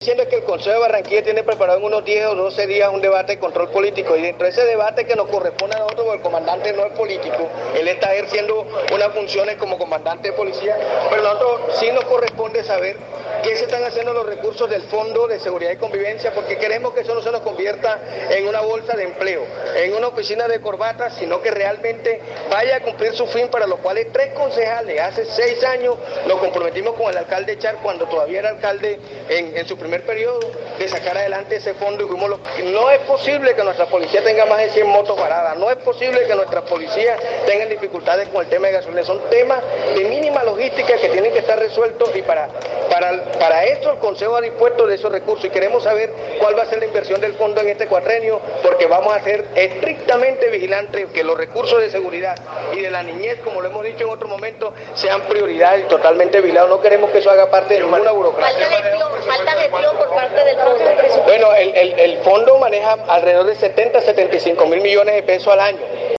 Diciendo que el Consejo de Barranquilla tiene preparado en unos 10 o 12 días un debate de control político, y dentro de ese debate que nos corresponde a nosotros, porque el comandante no es político, él está ejerciendo unas funciones como comandante de policía, pero a nosotros sí nos corresponde saber qué se están haciendo los recursos del Fondo de Seguridad y Convivencia, porque queremos que eso no se nos convierta en una bolsa de empleo, en una oficina de corbata, sino que realmente vaya a cumplir su fin, para los cuales 3 concejales hace 6 años nos comprometimos con el alcalde Char, cuando todavía era alcalde en su primer periodo, de sacar adelante ese fondo, y fuimos los... No es posible que nuestra policía tenga más de 100 motos paradas, no es posible que nuestras policías tengan dificultades con el tema de gasolina, son temas de mínima logística que tienen que estar resueltos, y para esto el Consejo ha dispuesto de esos recursos, y queremos saber cuál va a ser la inversión del fondo en este cuatrenio, porque vamos a ser estrictamente vigilantes que los recursos de seguridad y de la niñez, como lo hemos dicho en otro momento, sean prioridad y totalmente vigilados. No queremos que eso haga parte de ninguna burocracia. Falta gestión por parte del fondo. Bueno, el fondo maneja alrededor de 70 a 75 mil millones de pesos al año.